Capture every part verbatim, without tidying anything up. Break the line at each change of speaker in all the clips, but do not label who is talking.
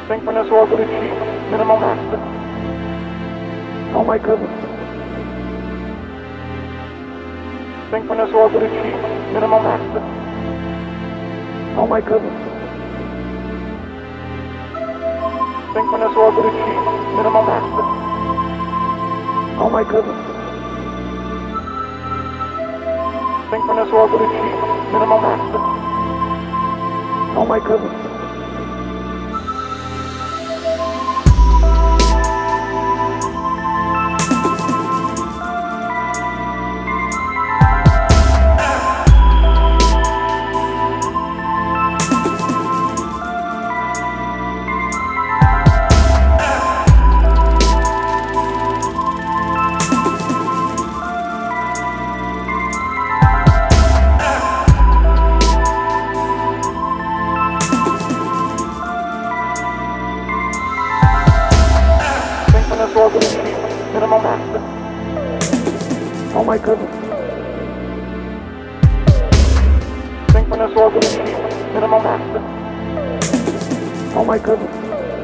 Synchronous orbit achieved. Minimal mass. Oh my goodness. Synchronous orbit achieved. Minimal mass. Oh my goodness. Synchronous orbit achieved. Minimal mass. Oh my goodness. Synchronous orbit achieved. Minimal mass. Oh my goodness. Synchronous orbit achieved. Minimal mass. Oh my goodness. Synchronous orbit achieved. Minimal mass. Oh my goodness.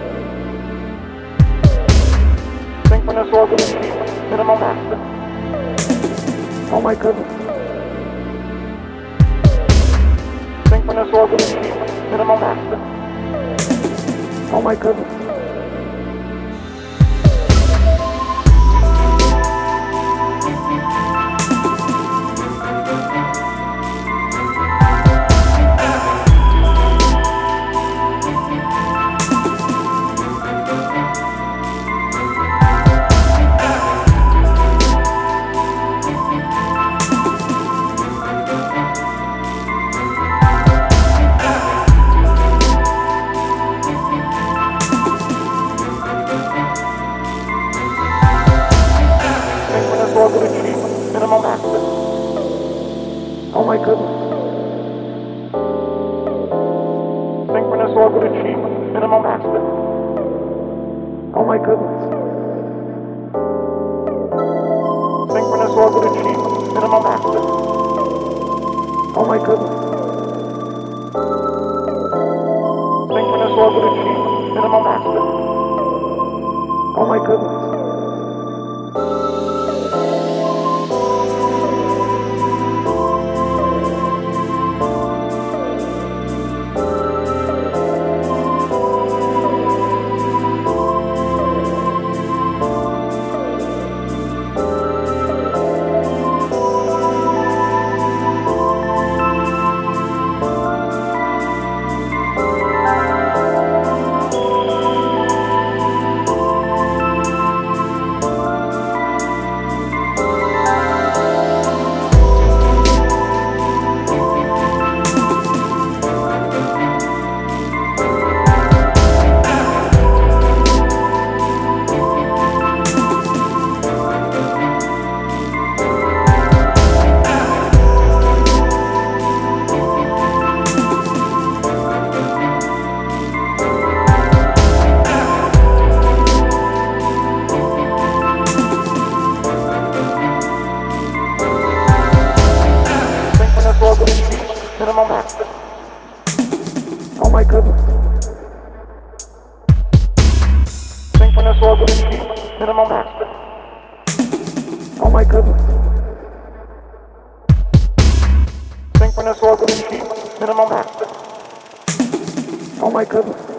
Synchronous orbit achieved. Minimal mass. Oh my goodness. Synchronous orbit achieved. Minimal mass. Oh my goodness. Orbit achieved. Minimal mass. Oh my goodness. Synchronous orbit achieved. Minimal mass. Oh my goodness. Synchronous orbit achieved. Minimal mass. Oh my goodness. Synchronous orbit achieved. Minimal mass. Oh my goodness. Minimal mass. Oh my goodness. Synchronous orbit achieved. Minimal mass. Oh my goodness. Synchronous orbit achieved. Minimal mass. Oh my goodness.